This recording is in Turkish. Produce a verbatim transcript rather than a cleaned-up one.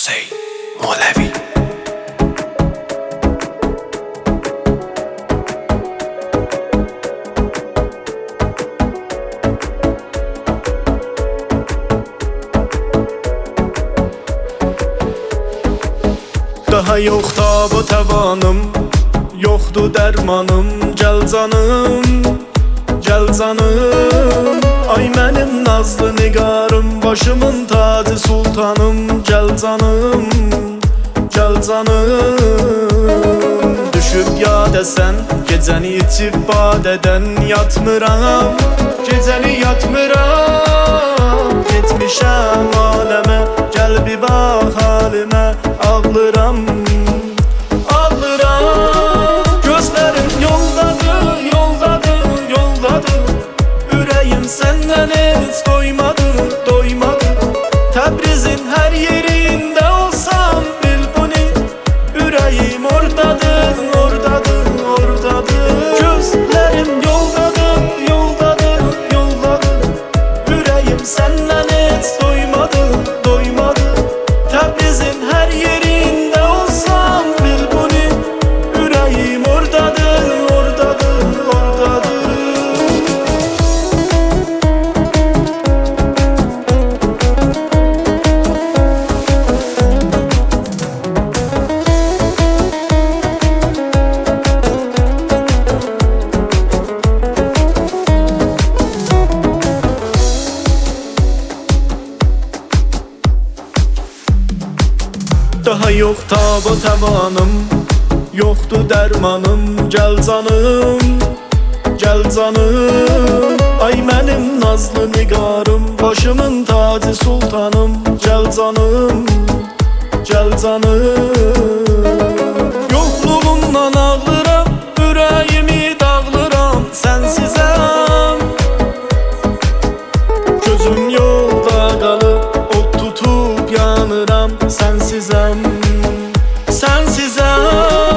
Hüseyin Molevi. Daha yok tabu tabanım, yoktu dermanım. Gel canım, gel canım. Ay mənim nazlı nigarım, başımın tacı sultanım. Gel canım, gel canım. Düşüp ya desen, gecəni içip badeden yatmıram. Gecəni yatmıram, gitmişəm aləmə. Gel bir bax halimə, ağlıram, ağlıram. Gözlerim yoldadır, yoldadır, yoldadır. Ürəyim səndən heç doymadı, doymadı. Təbrizin hər yerində olsam bil bunu. Ürəyim ordadır, ordadır, ordadır. Gözlerim yoldadır, yoldadır, yoldadır. Ürəyim səndən heç doymadı, doymadı. Təbrizin hər yerində olsam bil bunu. Ürəyim ordadır, ordadır, ordadır. Daha yok tabu tabanım, yoktu dermanım. Gel canım, gel canım. Ay mənim nazlı nigarım, başımın tacı sultanım. Gel canım, gel canım. Yokluğundan ağlıram, ürəyimi dağlıram. Sensizəm, gözüm yolda qalıb, ot tutup yanıram. Sensizəm, sensizəm.